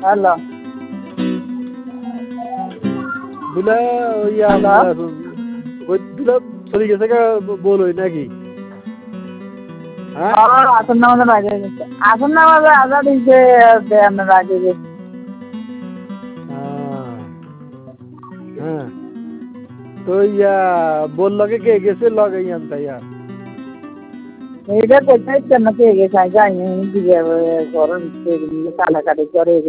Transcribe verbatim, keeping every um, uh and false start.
hello দুলা ইয়া ওই দুলা চলে গেছে গা বলোই নাকি হ্যাঁ আসন নামাজের আগে গেছে আসন নামাজে আজাদ দিছে আপনার আগে গেছে হ্যাঁ তো ইয়া বল লগে কে গেছে লগে ইয়ান তাইয়া এইটা কোথায় কেন কে গেছে যাইনি দিকে গরম কাটাকাটি করে